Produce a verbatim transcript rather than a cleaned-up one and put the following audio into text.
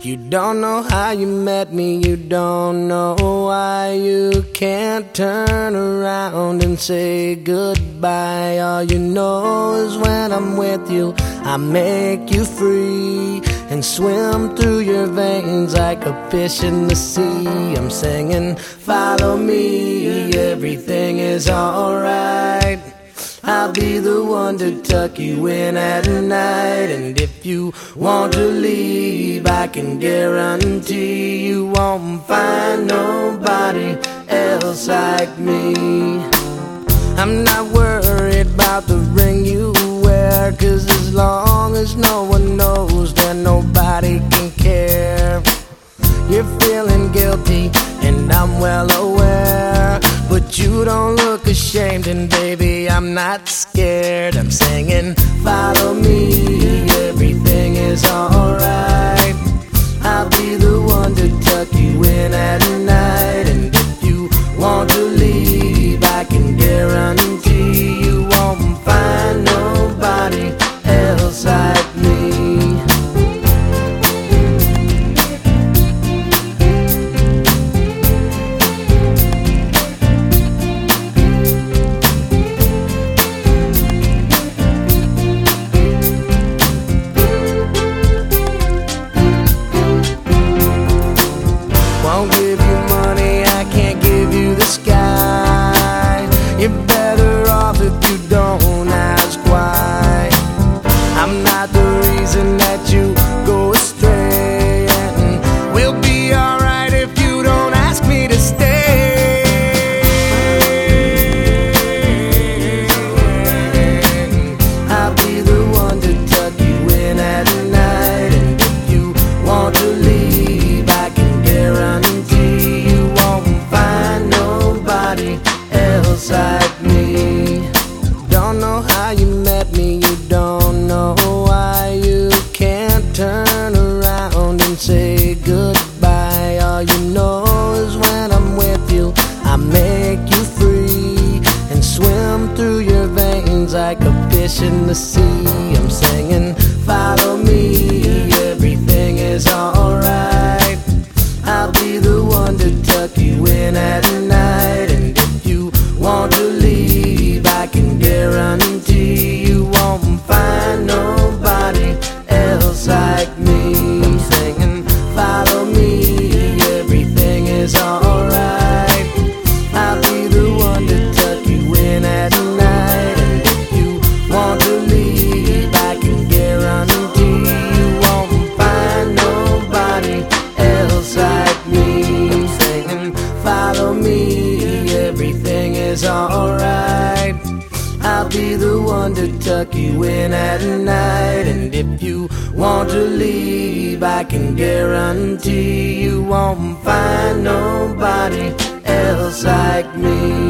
If you don't know how you met me, you don't know why you can't turn around and say goodbye. All you know is when I'm with you, I make you free and swim through your veins like a fish in the sea. I'm singing, follow me, everything is alright. I'll be the one to tuck you in at night. And if you want to leave, I can guarantee you won't find nobody else like me. I'm not worried about the ring you wear, 'cause as long as no one knows, then nobody can care. You're feeling guilty and I'm well aware, but you don't look ashamed, and baby, I'm not scared. I'm singing, follow me, everything is alright. I'll be the one to tuck you in at night. And if you want to leave, I can guarantee you won't find nobody else like me. Won't give you money, I can't give you the sky. You're better off if you don't ask why. I'm not the reason that you go astray, and we'll be alright if you don't ask me to stay. I'll be the one to tuck you in at night. And if you want to leave, I can guarantee you won't find nobody else like me. Don't know how you met me, you don't know why you can't turn around and say goodbye. All you know is when I'm with you, I make you free and swim through your veins like a fish in the sea. I'm singing, follow me, everything is alright. I'll be the one to tuck you in at night. And if you want to leave, I can guarantee you won't find nobody else like me. I'm singing, follow me, everything is alright. I'll be the one to tuck you in at night. And if you want to leave, I can guarantee you won't find nobody else like me. I'm singing, follow me, everything is alright. I'll be the one to tuck you in at night. And if you want to leave, I can guarantee you won't find nobody else like me.